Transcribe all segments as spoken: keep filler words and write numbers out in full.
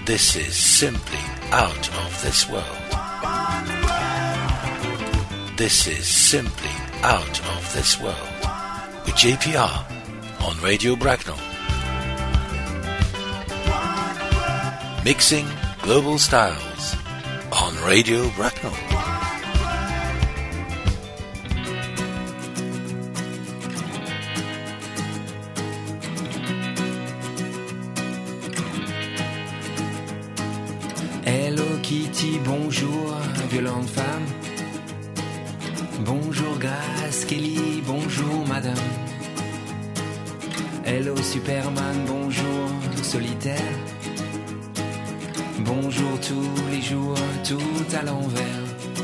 This is simply out of this world. This is simply out of this world. With J P R on Radio Bracknell. Mixing global styles on Radio Bracknell. Hello Kitty, bonjour, violente femme. Bonjour Grace Kelly, bonjour madame. Hello Superman, bonjour solitaire. Bonjour tous les jours, tout à l'envers.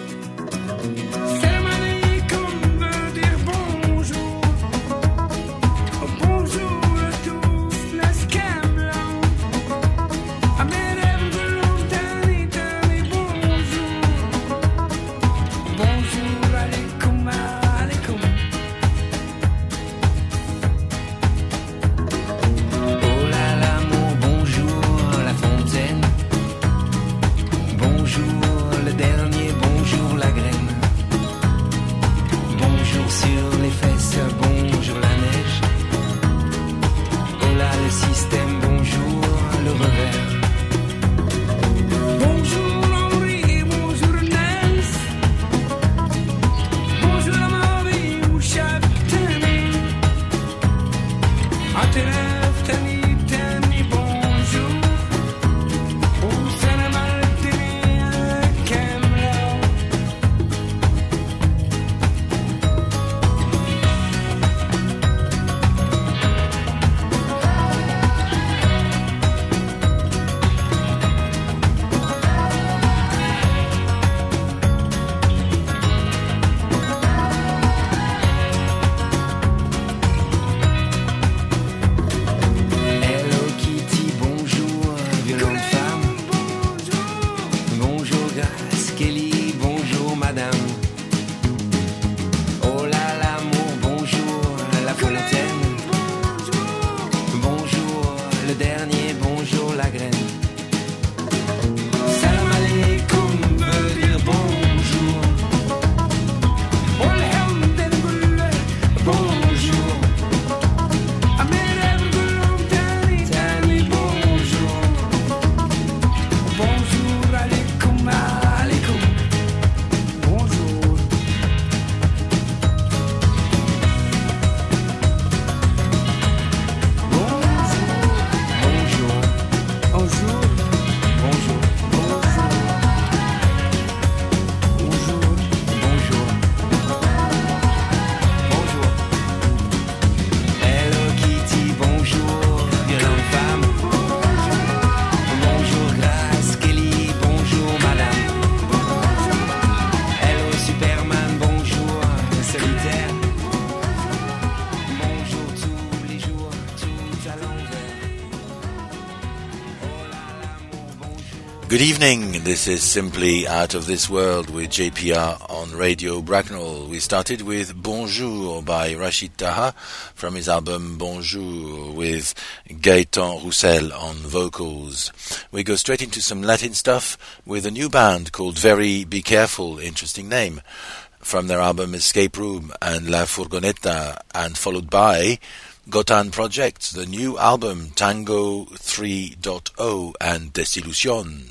Good evening, this is Simply Out of This World with J P R on Radio Bracknell. We started with Bonjour by Rachid Taha from his album Bonjour with Gaëtan Roussel on vocals. We go straight into some Latin stuff with a new band called Very Be Careful, interesting name, from their album Escape Room and La Furgoneta, and followed by Gotan Project, the new album Tango three point oh and Desilusión.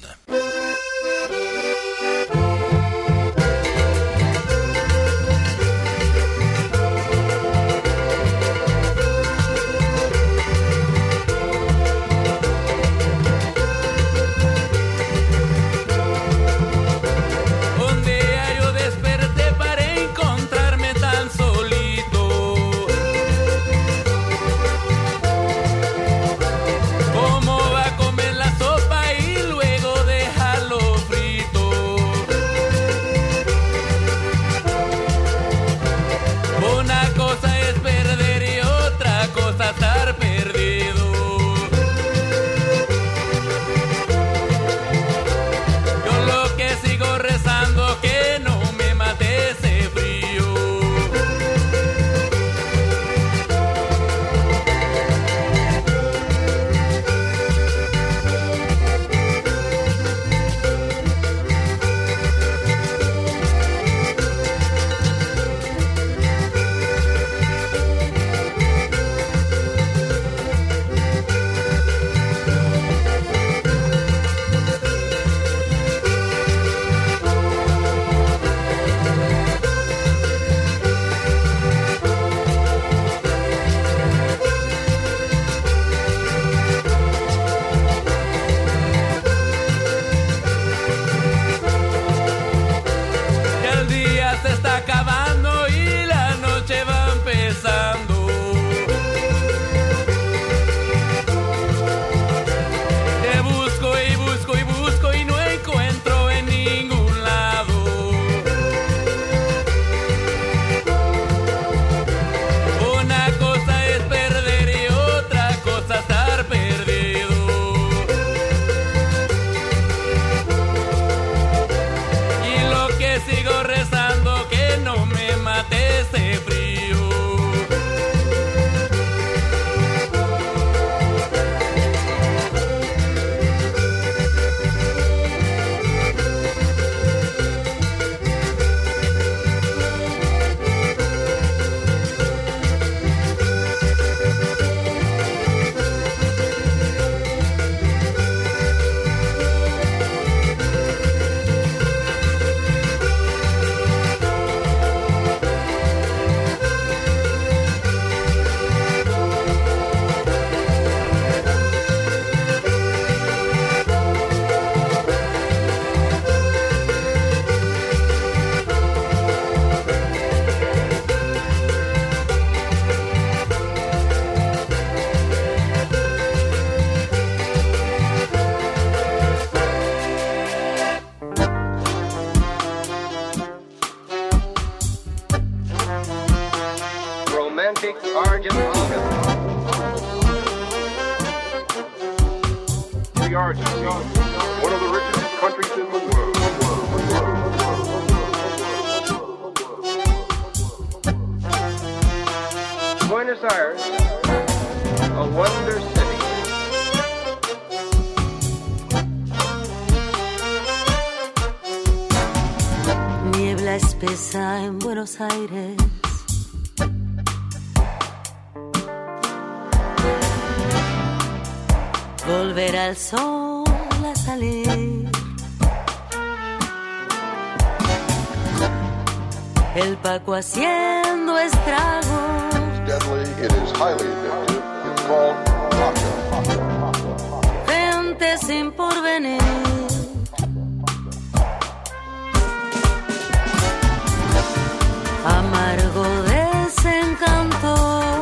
¿Cómo va a comer la sopa y luego dejar? niebla espesa en Buenos Aires. Volver al sol a salir. El Paco haciendo estragos. Deadly, it is highly addictive. It's called vodka. Gente sin porvenir. Amargo desencanto.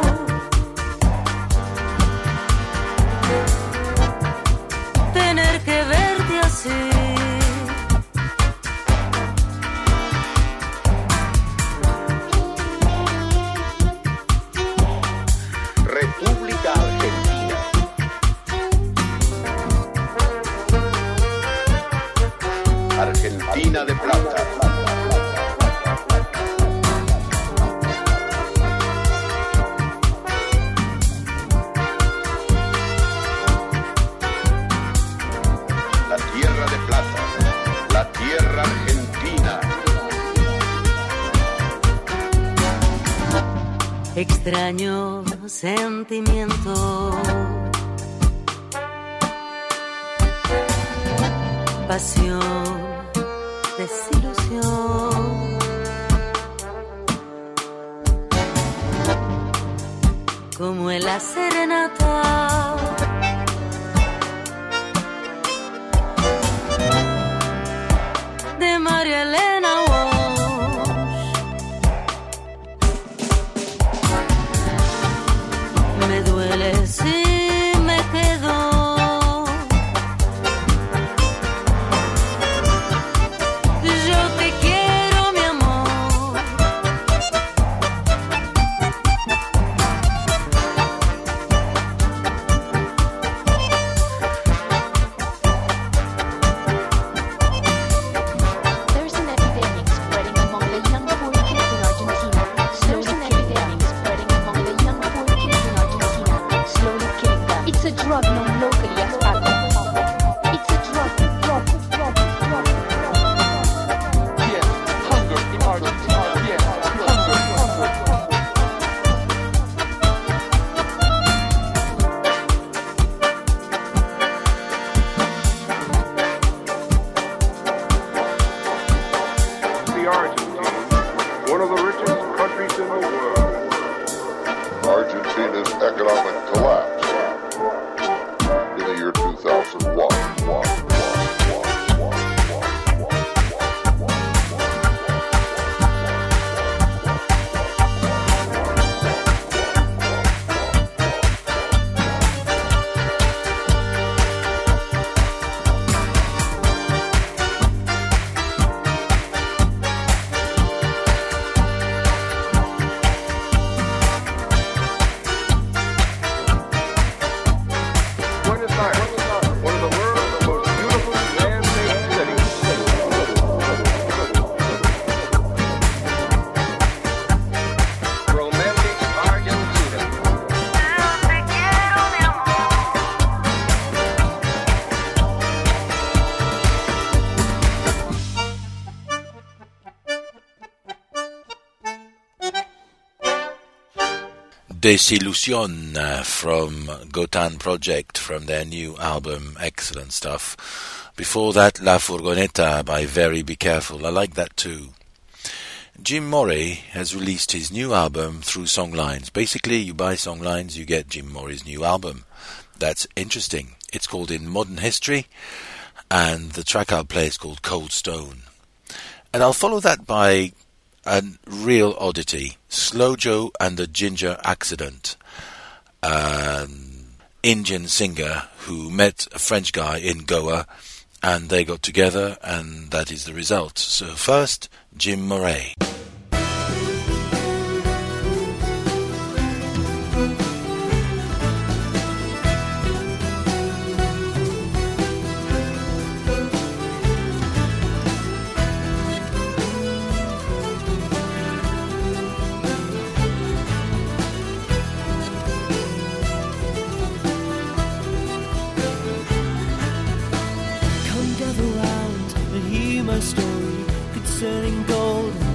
Tener que verte así. República Argentina. Argentina de Plata. La tierra de plata, la tierra argentina. Extraño sentimiento, pasión, desilusión, como en la serenata. De María Elena Walsh. Me duele si me quedo. Yo te quiero, mi amor. There's an epidemic spreading among the young poor kids in Argentina. There's an epidemic spreading among the young poor kids in Argentina, slowly killing them. It's a drug known locally as alcohol. It's a drug, drug, drug, drug. Yes, hunger in Argentina. Yes, hunger, hunger. The Argentine, one of the richest countries in the world. Argentina's economic collapse in the year two thousand one. Buenos Aires, one of the world's most beautiful man-made cities. Romantic Argentina. Desilusion uh, from Gotan Project from their new album, excellent stuff. Before that, La Furgoneta by Very Be Careful, I like that too. Jim Morey has released his new album through Songlines. Basically, you buy Songlines, you get Jim Morey's new album. That's interesting. It's called In Modern History, and the track I'll play is called Cold Stone. And I'll follow that by a real oddity, Slow Joe and the Ginger Accident, an Indian singer who met a French guy in Goa, and they got together, and that is the result. So first, Jim Morey. Come gather round and hear my story concerning gold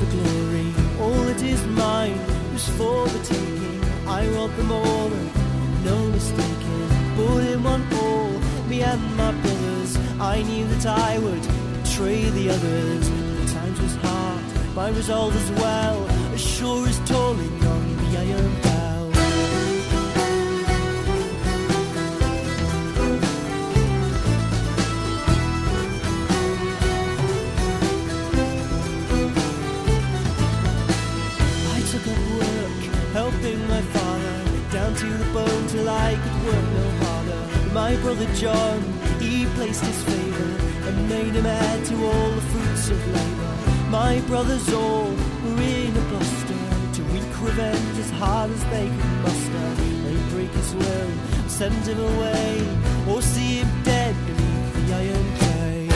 for glory. All that is mine was for the taking. I robbed them all, no mistaking. But in one all, me and my brothers, I knew that I would betray the others. The times was hard, my resolve as well, as sure as tolling on the iron bell. Helping my father down to the bone till I could work no harder. My brother John, he placed his favour and made him heir to all the fruits of labour. My brothers all were in a bluster to wreak revenge as hard as they could muster. They break his will, send him away, or see him dead beneath the iron tray.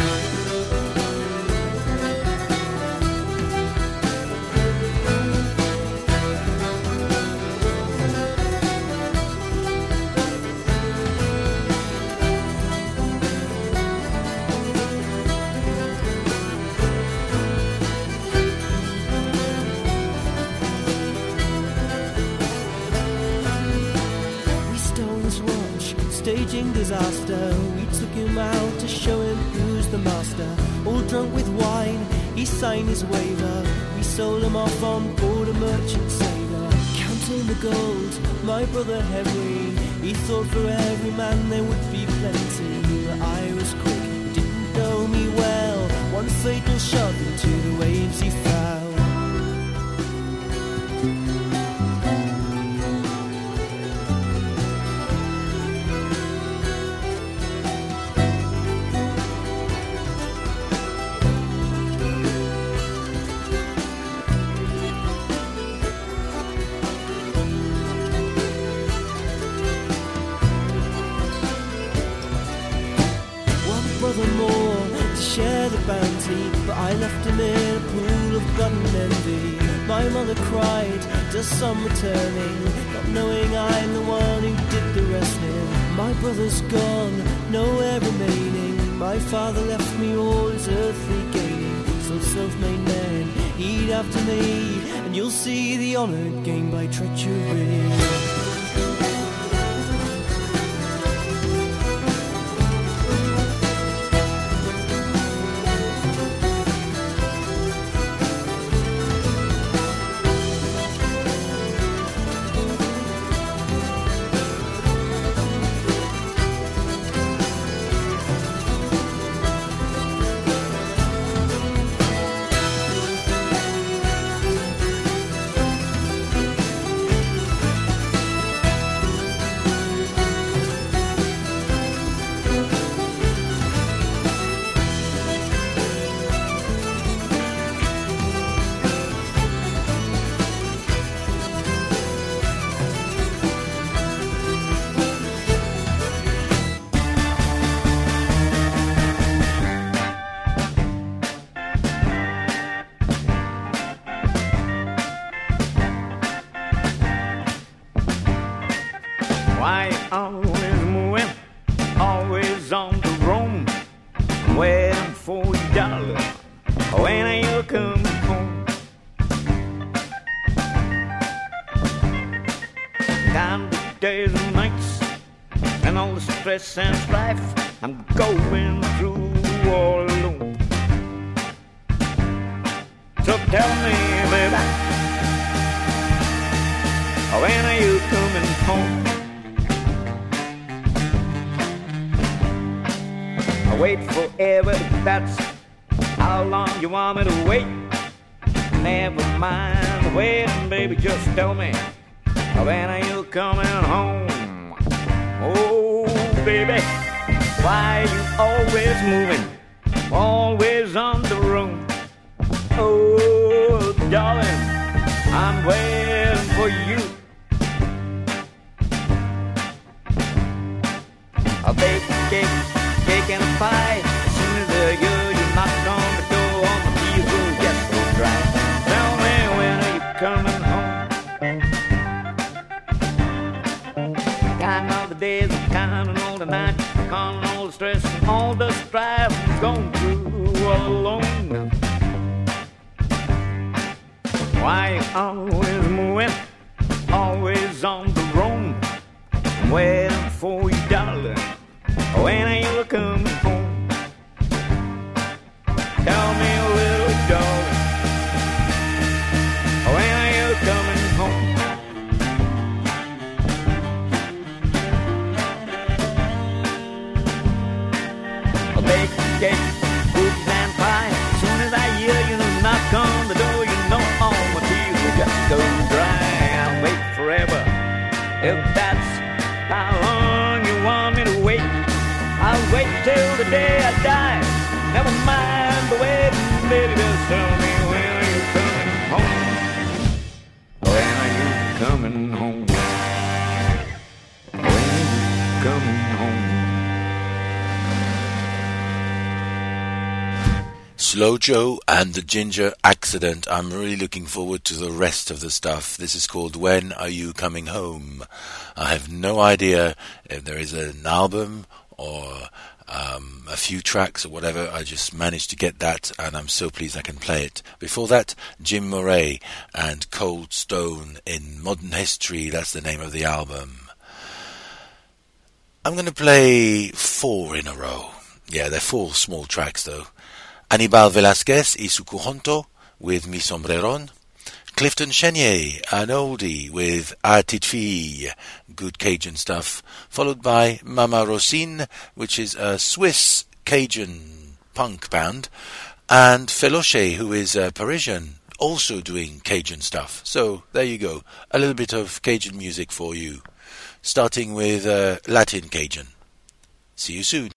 Staging disaster, we took him out to show him who's the master. All drunk with wine, he signed his waiver. We sold him off on board a merchant sailor. Counting the gold, my brother Henry, he thought for every man there would be plenty. But I was quick, he didn't know me well. One fatal shot into the waves he fell. Share the bounty, but I left him in a pool of blood and envy. My mother cried, does some returning, not knowing I'm the one who did the wrestling. My brother's gone, nowhere remaining. My father left me all his earthly gaining. So self-made man, he'd after me, and you'll see the honour gained by treachery. Why always moving, always on the roam, waiting for you, darling, when are you coming home? Down the days and nights, and all the stress and strife I'm going through all alone. So tell me, baby, when are you coming home? I wait forever, that's how long you want me to wait. Never mind the waiting, baby, just tell me, when are you coming home? Oh, baby, why you always moving, always on the road? Oh, darling, I'm waiting for you. A bake cake, cake and a pie. As soon as the girl you knocked on the door, all my tears will just go dry. Tell me, when are you coming home? Counting all the days, counting all the nights, counting all the stress and all the strife. Why you always moving, always on the roam? I'm waiting for you, darling. When are you coming home? Tell me a little, darling. When are you coming home? A bake cake, cookies and pie. As soon as I hear you knock on the door, you know all my tears will just go dry. I'll wait forever if that's how long you want me to wait. I'll wait till the day I die. Never mind the waiting, baby. Just tell me when are you coming home? When are you coming home? When are you coming home? Slow Joe and the Ginger Accident. I'm really looking forward to the rest of the stuff. This is called When Are You Coming Home? I have no idea if there is an album or um, a few tracks or whatever. I just managed to get that and I'm so pleased I can play it. Before that, Jim Murray and Cold Stone in Modern History. That's the name of the album. I'm going to play four in a row. Yeah, they're four small tracks though. Aníbal Velázquez y su conjunto with Mi Sombrerón. Clifton Chenier, an oldie with A Petite Fille, good Cajun stuff. Followed by Mama Rosine, which is a Swiss Cajun punk band. And Feloche, who is a Parisian, also doing Cajun stuff. So there you go, a little bit of Cajun music for you. Starting with uh, Latin Cajun. See you soon.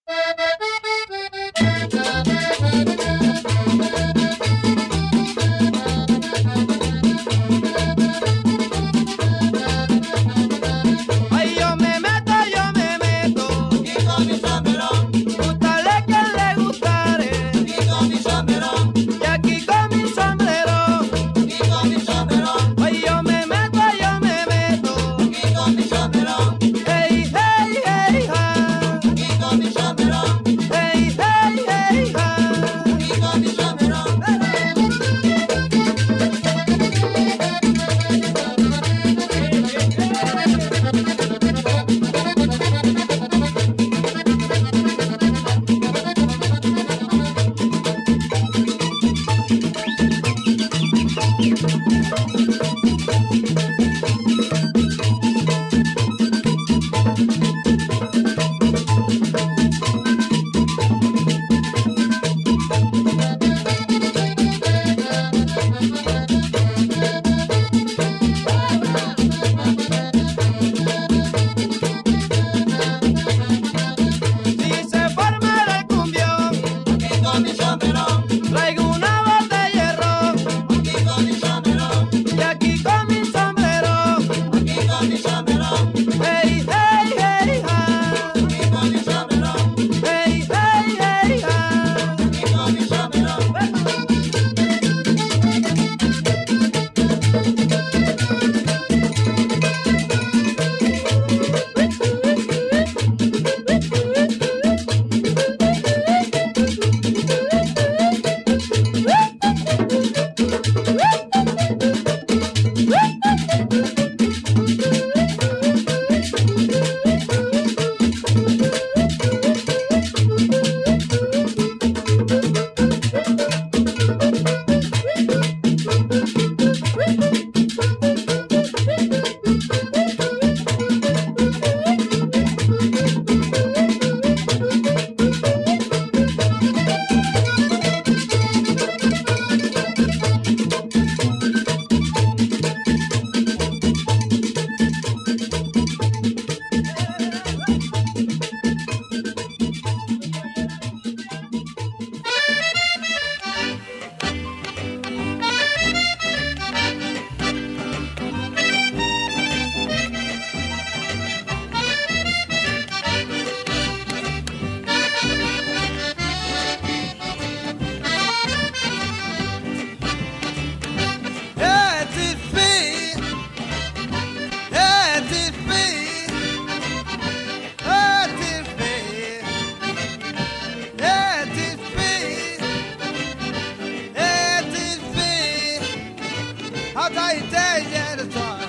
what I tell you the time.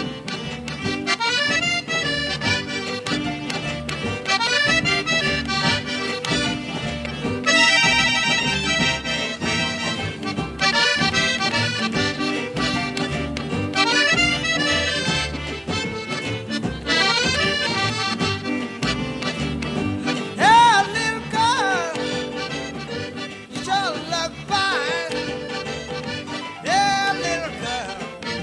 Hey, little girl, you sure look fine. Yeah, little girl.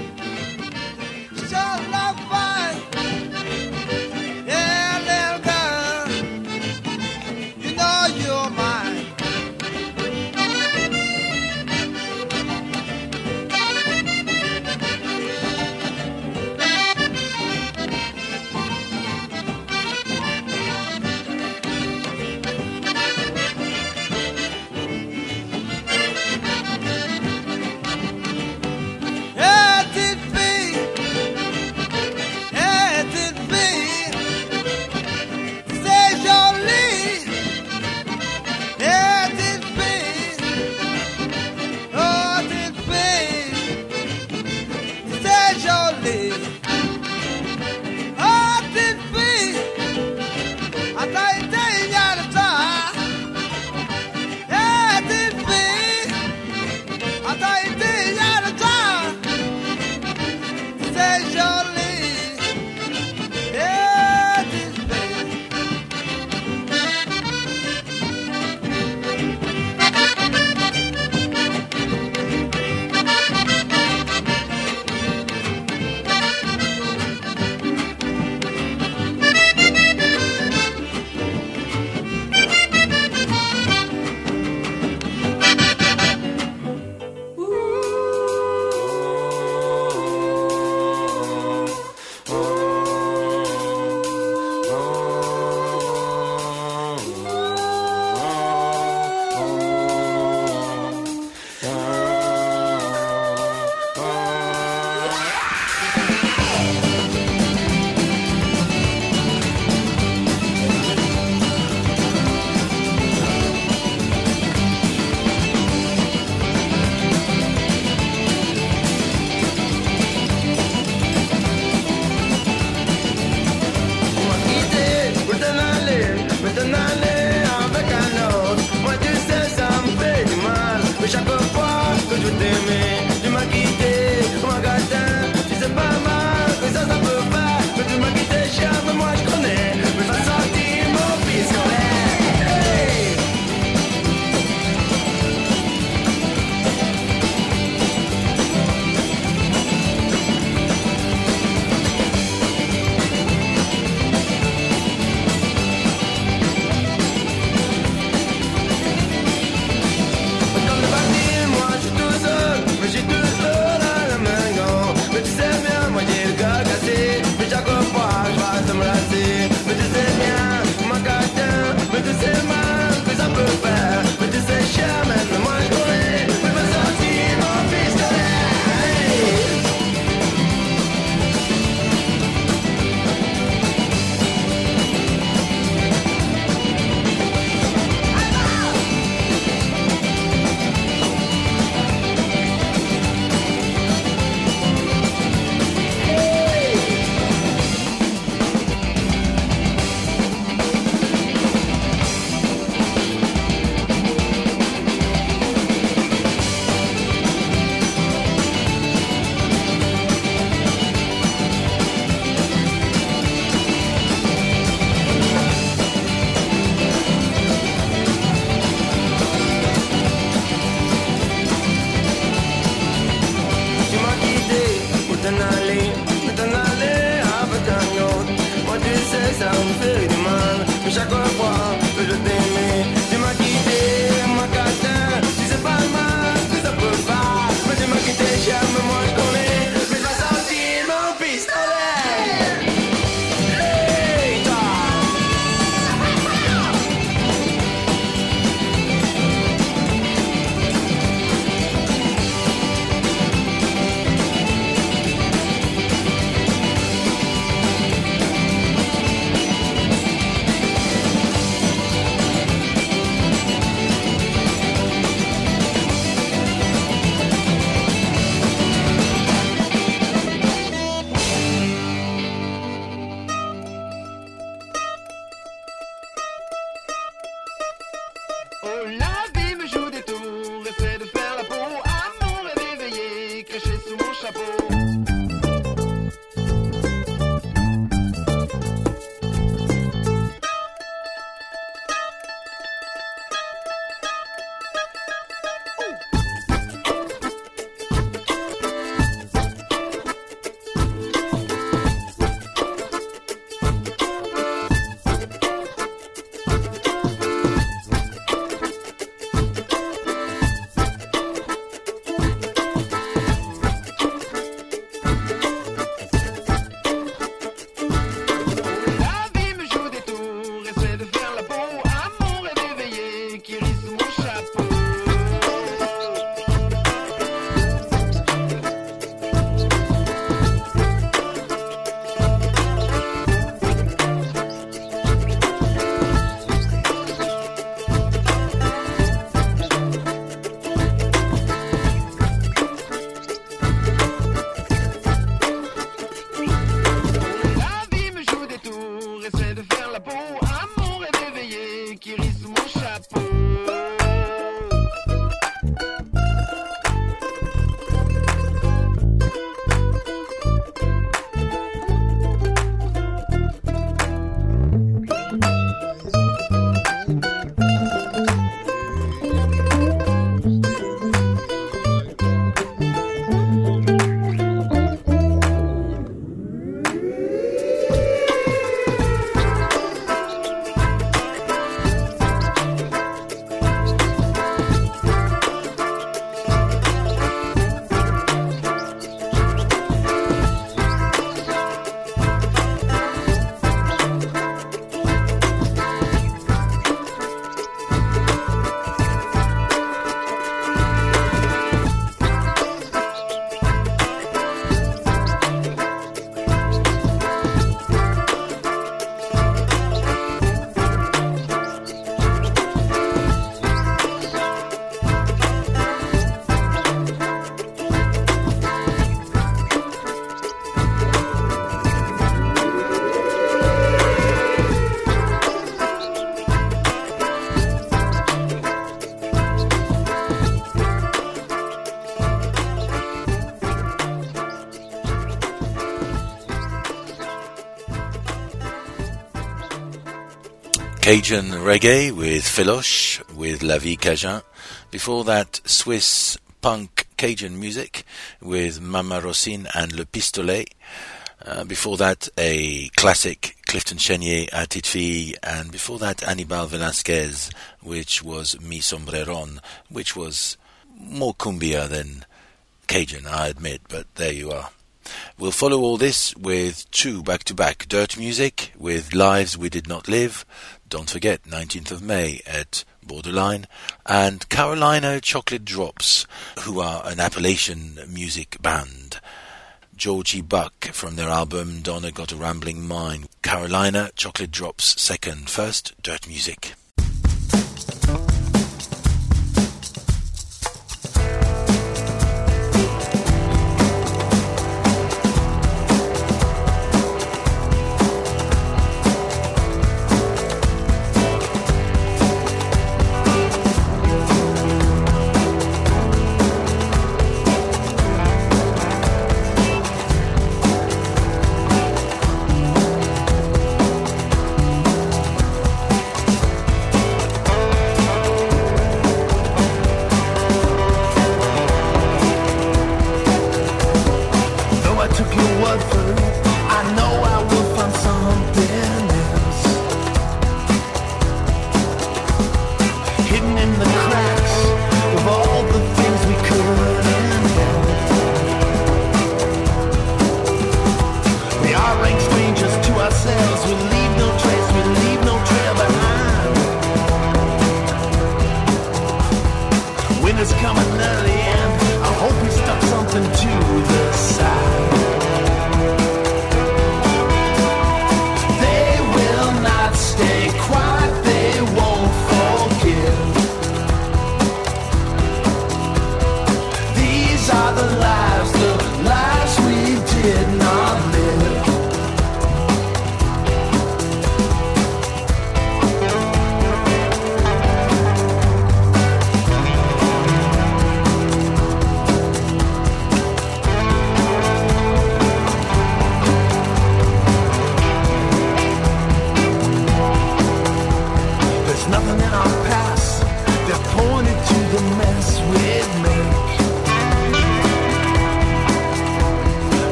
Cajun reggae with Philoche, with La Vie Cajun. Before that, Swiss punk Cajun music with Mama Rosine and Le Pistolet. Uh, before that, a classic Clifton Chenier à Tite Fille, and before that, Anibal Velasquez, which was Mi Sombreron, which was more cumbia than Cajun, I admit, but there you are. We'll follow all this with two back-to-back dirt music with Lives We Did Not Live, don't forget, nineteenth of May at Borderline, and Carolina Chocolate Drops, who are an Appalachian music band. Georgie Buck from their album Donna Got a Rambling Mind. Carolina Chocolate Drops second. First, dirt music.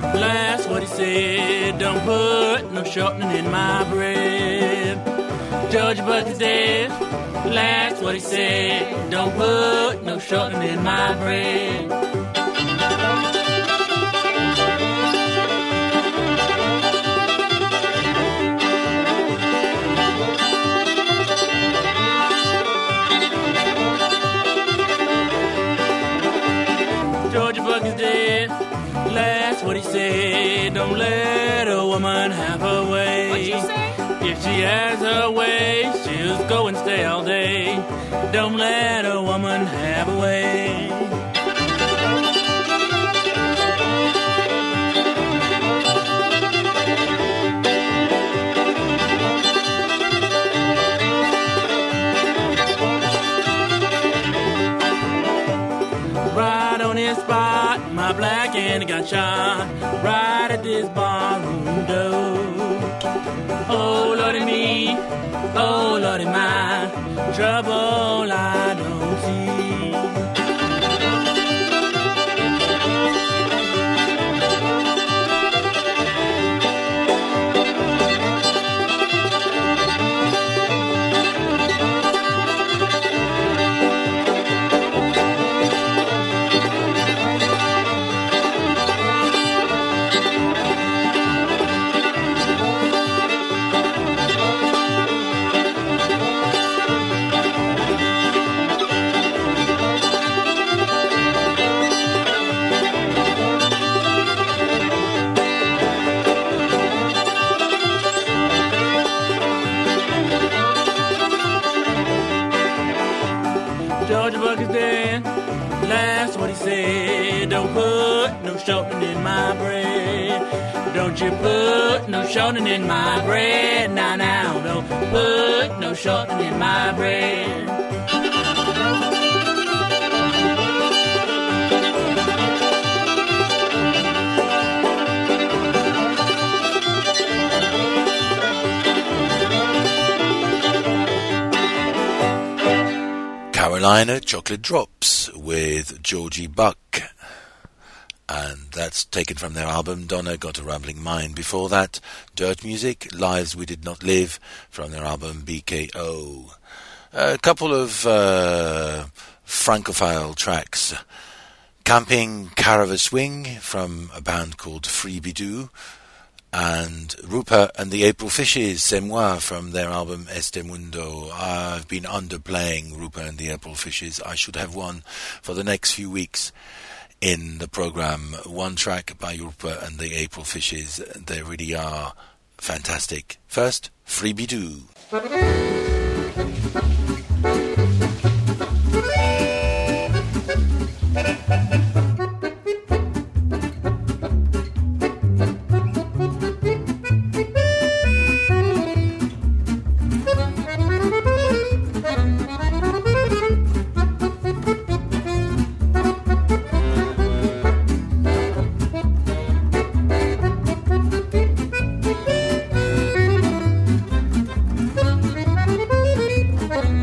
Last what he said, don't put no shortening in my bread. George Buck is dead. Last what he said, don't put no shortening in my bread. George Buck is dead. Last what he said, don't let a woman have her way. What'd you say? If she has her way, she'll go and stay all day. Don't let a woman have her way. Right on his spot, my black and got shot right at this barroom door. Oh, Lordy me, oh, Lordy my, trouble I don't see. George Buck is dead. Last what he said, don't put no shortening in my bread. Don't you put no shortening in my bread. Now, now, don't put no shortening in my bread. Carolina Chocolate Drops with Georgie Buck, and that's taken from their album Donna Got a Rambling Mind. Before that, Dirt Music, Lives We Did Not Live, from their album B K O. A couple of uh, Francophile tracks. Camping Caravan Swing from a band called Freebidoo, and Rupert and the April Fishes, C'est Moi, from their album Este Mundo. I've been underplaying Rupert and the April Fishes. I should have one for the next few weeks in the program. One track by Rupert and the April Fishes. They really are fantastic. First, Freebidoo. Thank you.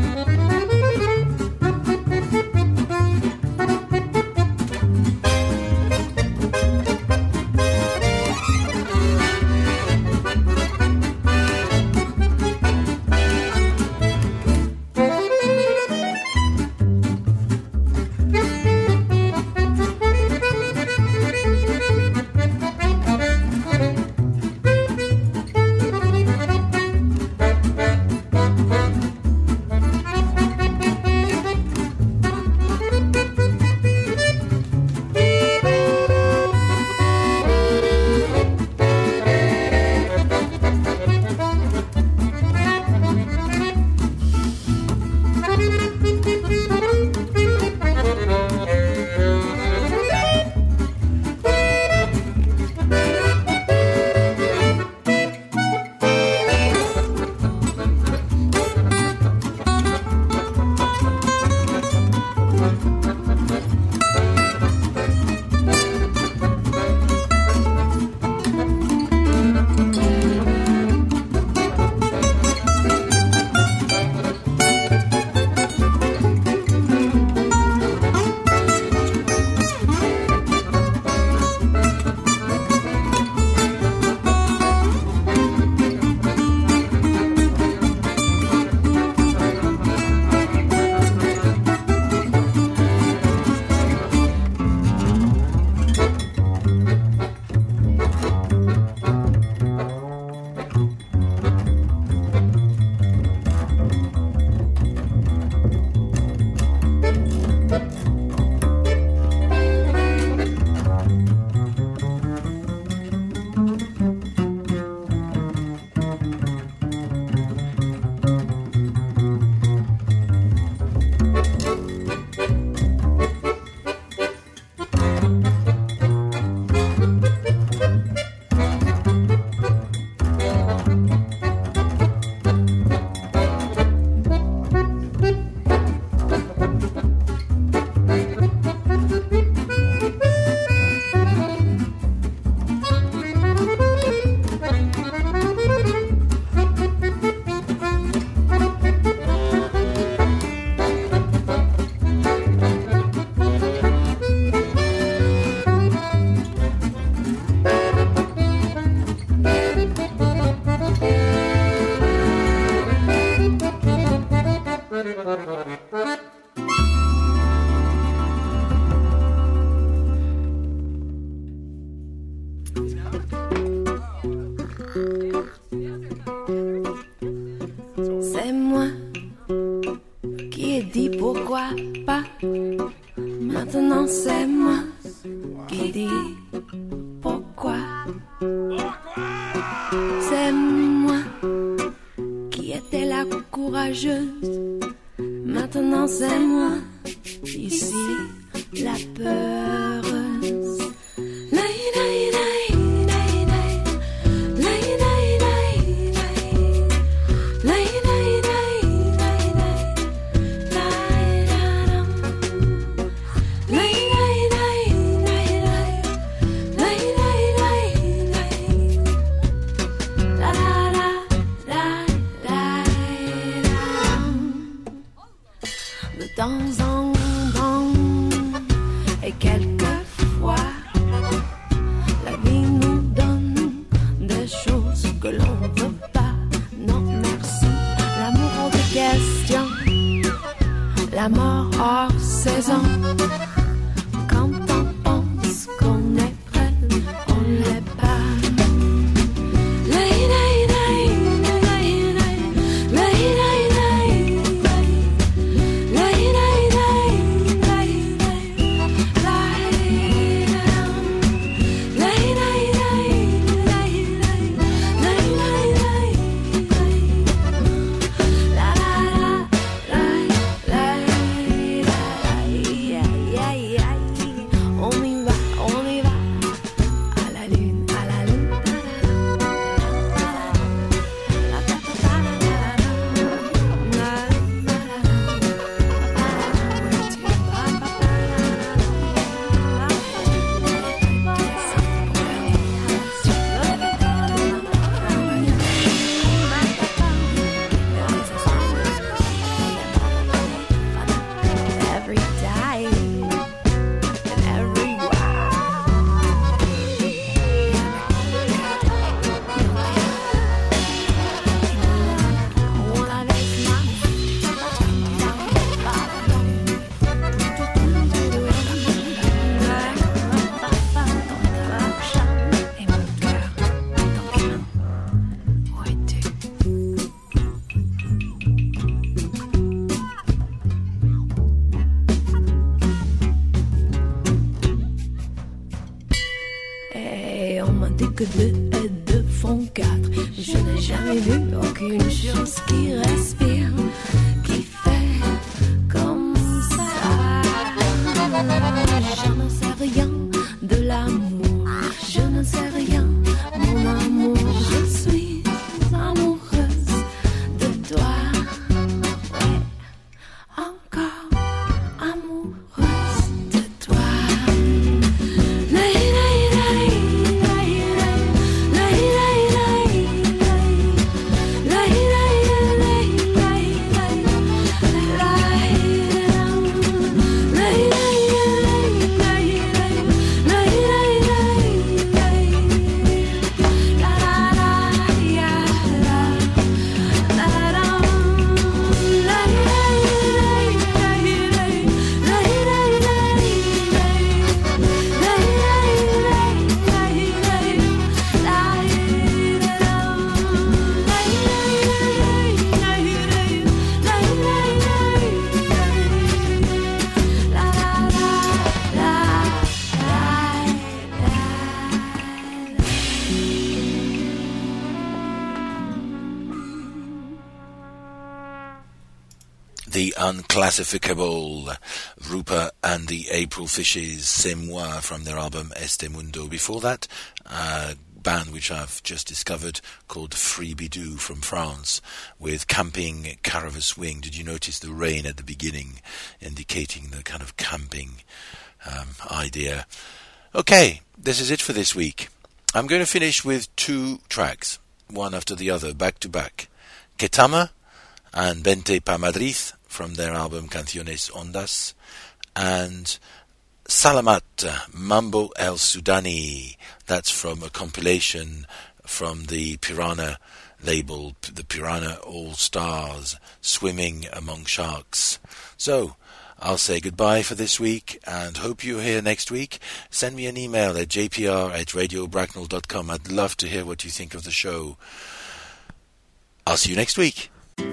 C'est moi qui ai dit pourquoi pas. Maintenant c'est moi qui dis pourquoi. C'est moi qui étais la courageuse. Maintenant c'est moi ici la peureuse. Lay, lay, lay, lay, lay. Lay, lay, lay, lay. Lay, lay, lay, lay, lay. Lay, la, dum. Lay, lay, lay, lay, lay. Lay, lay, lay, lay. La, la, la, la, la, la. De temps en temps et quelquefois la vie nous donne des choses que l'on veut pas. Non merci, l'amour hors de question, la mort hors saison. Quand on pense qu'on est prêt, on l'est pas. Lay, lay, lay, lay, lay. Lay, lay, lay, lay. Lay, lay, lay, lay, lay. Lay, down. Lay, lay, lay, lay, lay. Lay, lay, lay, lay. La, la, la, lay, lay, lay. Aïe, aïe, aïe. On y va, on y va. À la lune, à la lune. La, ta, ta, ta, la, la, la, la, la, la, la. Where to, ba, ba, ba, la, every day and everywhere. Una vez más. Et mon cœur dans tes mains. Où es-tu? Et on m'a dit que deux et deux font quatre. Je n'ai jamais vu aucune chose qui respire, qui fait comme ça. Je n'en sais rien de l'amour. Je n'en sais rien, mon amour. Je suis amoureuse de toi. Ouais, encore amoureuse de toi. Lay, lay, lay, lay, lay. Lay, lay, lay, lay. Lay, lay, lay, lay, lay. Lay, down. Lay, lay, lay, lay, lay. Lay, lay, lay, lay. La, la, la, ya, la. La, la, lay, lay, lay, lay, lay. Lay, lay, lay, lay. Lay, lay, lay, lay, lay. Lay, down. Lay, lay, lay, lay, lay. Lay, lay, lay, lay. La, la, la, la, The unclassificable Rupa and the April Fishes, C'est moi, from their album Este Mundo. Before that, a band which I've just discovered called Freebidoo from France with Camping Caravas Wing. Did you notice the rain at the beginning, indicating the kind of camping um, idea? Okay, this is it for this week. I'm going to finish with two tracks, one after the other, back to back. Ketama and Vente pa Madrid from their album Canciones Ondas, and Salamat, Mambo El Sudani. That's from a compilation from the Piranha label, the Piranha All Stars, Swimming Among Sharks. So, I'll say goodbye for this week and hope you're here next week. Send me an email at j p r at radio bracknell dot com. I'd love to hear what you think of the show. I'll see you next week.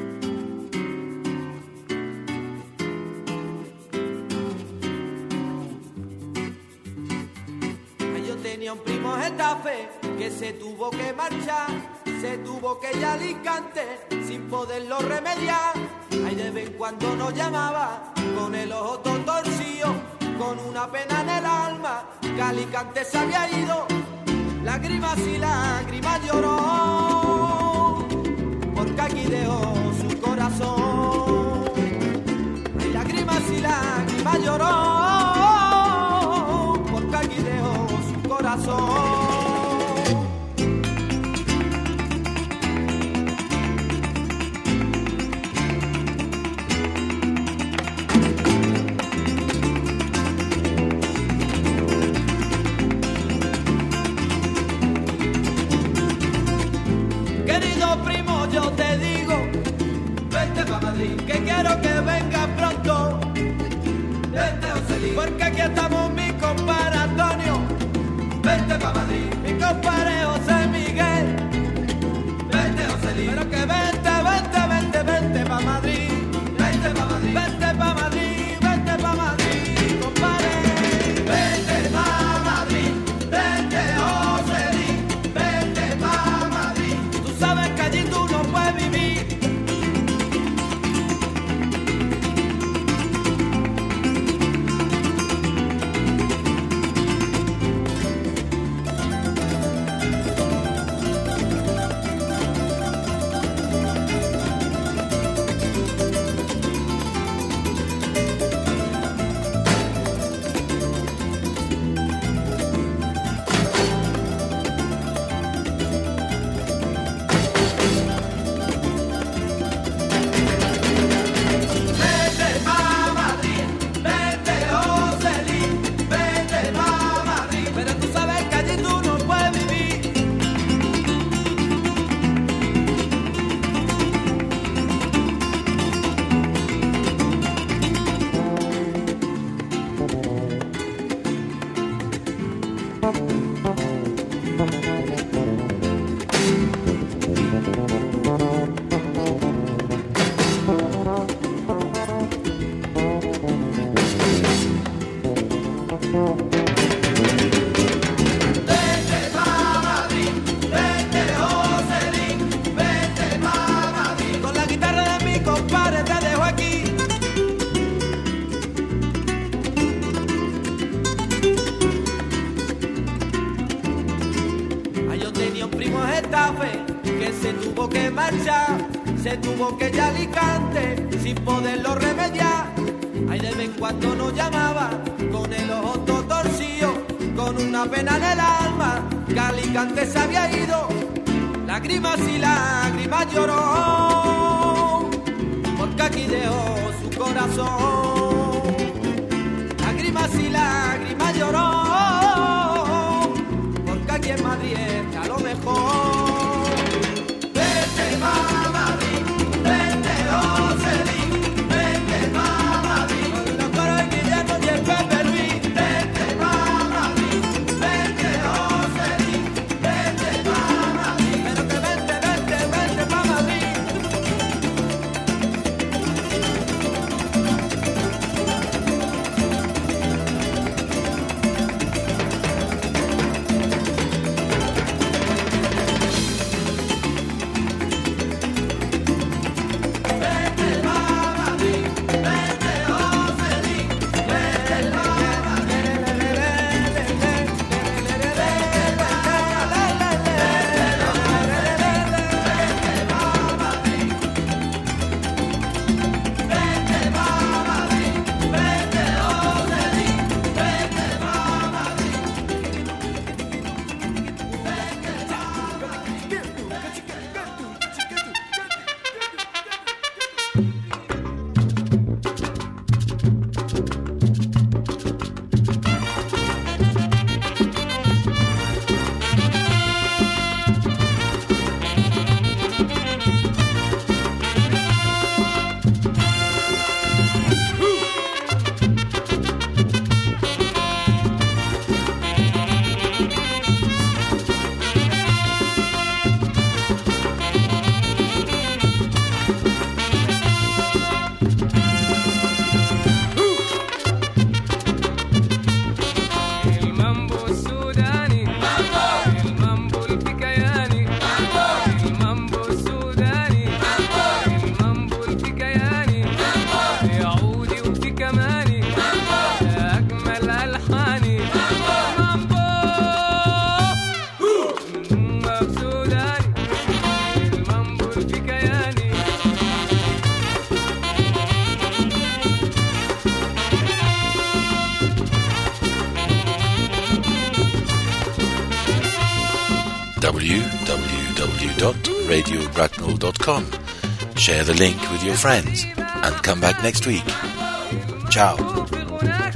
Yo tenía un primo Getafe que se tuvo que marchar, se tuvo que ir a Alicante sin poderlo remediar. Ahí de vez en cuando nos llamaba con el ojo todo torcido, con una pena en el alma, que Alicante se había ido. Lágrimas y lágrimas lloró, porque aquí dejó su corazón. Hay lágrimas y lágrimas lloró, porque aquí dejó su corazón. Primo, yo te digo, vente pa' Madrid, que quiero que venga pronto. Vente, José, porque aquí estamos mi compadre Antonio. Vente pa' Madrid, mi compadre José Miguel. Vente, José, pero que vente, vente, vente, vente pa' Madrid. Vente pa' Madrid, vente pa' Madrid, vente pa' Madrid, compadre. Vente pa' Madrid, vente, José, vente pa' Madrid. Tú sabes que allí tú no puedes vivir. Se tuvo que ir a Alicante sin poderlo remediar. Ahí de vez en cuando nos llamaba con el ojo todo torcido, con una pena en el alma, que Alicante se había ido. Lágrimas y lágrimas lloró, porque aquí dejó su corazón. Lágrimas y lágrimas lloró, porque aquí en Madrid está lo mejor. Vete pa' Madrid, vete Joselín, vete pa' Madrid, con los coros de Guillermo y el Pepe Luis. Vete pa' Madrid, vete Joselín, vete pa' Madrid, pero que vente, vente, vente pa' Madrid. w w w dot radio bracknell dot com. Share the link with your friends and come back next week. Ciao.